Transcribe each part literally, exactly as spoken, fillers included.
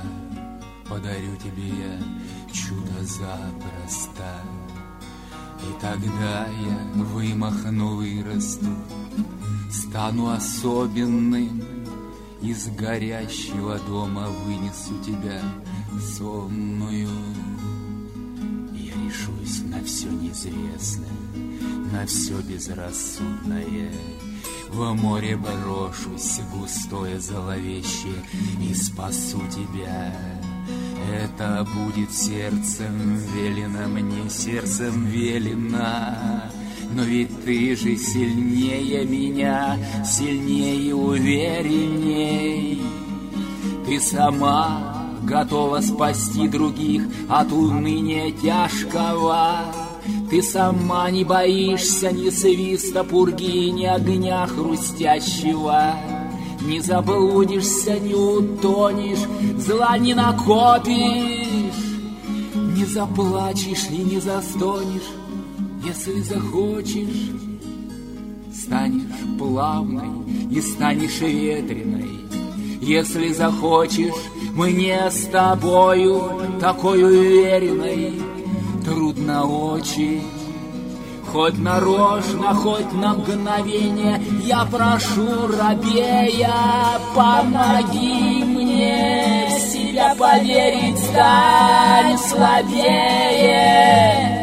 подарю тебе я чудо запросто. И тогда я вымахну, вырасту, стану особенным, из горящего дома вынесу тебя сонную. Я решусь на все неизвестное, на все безрассудное. В море брошусь густое, зловещее, и спасу тебя. Это будет сердцем велено мне, сердцем велено. Но ведь ты же сильнее меня, сильнее и уверенней. Ты сама готова спасти других от уныния тяжкого. Ты сама не боишься ни свиста пурги, ни огня хрустящего. Не заблудишься, не утонешь, зла не накопишь, не заплачешь и не застонешь, если захочешь. Станешь плавной и станешь ветреной, если захочешь. Мне с тобою такой уверенной трудно очень. Хоть нарочно, хоть на мгновение я прошу, рабея, помоги мне в себя поверить, стань слабее.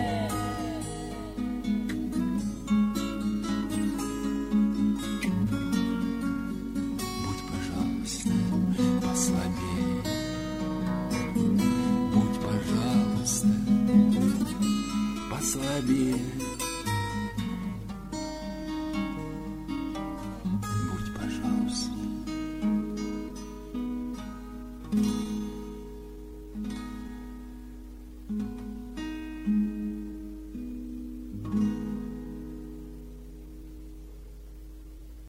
Будь, пожалуйста, послабее. Будь, пожалуйста, послабее.